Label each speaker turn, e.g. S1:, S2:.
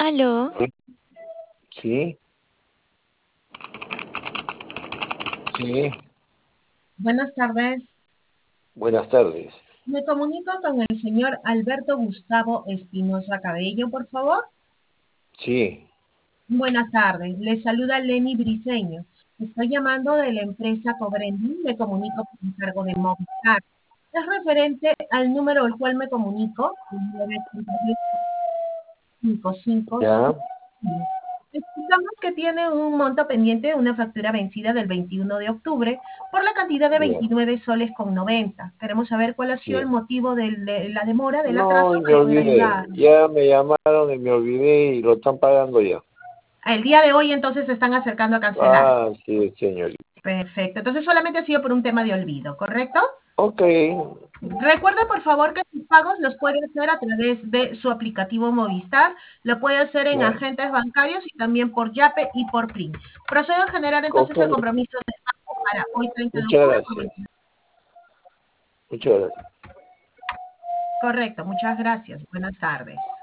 S1: Aló,
S2: Sí, sí,
S3: Buenas tardes.
S2: buenas tardes.
S3: Me comunico con el señor Alberto Gustavo Espinosa Cabello, por favor.
S2: Sí,
S3: Buenas tardes. Le saluda Lenny Briseño. Estoy llamando de la empresa Cobrendi. Me comunico por encargo de Movistar. Es referente al número al cual me comunico, el 988-55.
S2: ya,
S3: Explicamos que tiene un monto pendiente, una factura vencida del 21 de octubre por la cantidad de
S2: ya,
S3: 29 soles con 90. Queremos saber cuál ha sido el
S2: sí.
S3: motivo de la demora, del
S2: No,
S3: atraso
S2: me
S3: para poder
S2: olvidé.
S3: ayudar.
S2: Ya me llamaron y me olvidé y lo están pagando ya.
S3: El día de hoy entonces se están acercando a cancelar.
S2: Ah, sí, señorita.
S3: Perfecto. Entonces solamente ha sido por un tema de olvido, ¿correcto?
S2: Ok,
S3: Recuerde por favor que sus pagos los puede hacer a través de su aplicativo Movistar, lo puede hacer en
S2: ya.
S3: agentes bancarios y también por Yape y por PRIN. Procedo a generar
S2: Ok,
S3: entonces el compromiso de pago para hoy 30 de
S2: muchas
S3: octubre por
S2: gracias.
S3: 20.
S2: Muchas gracias.
S3: Correcto, muchas gracias. Buenas tardes.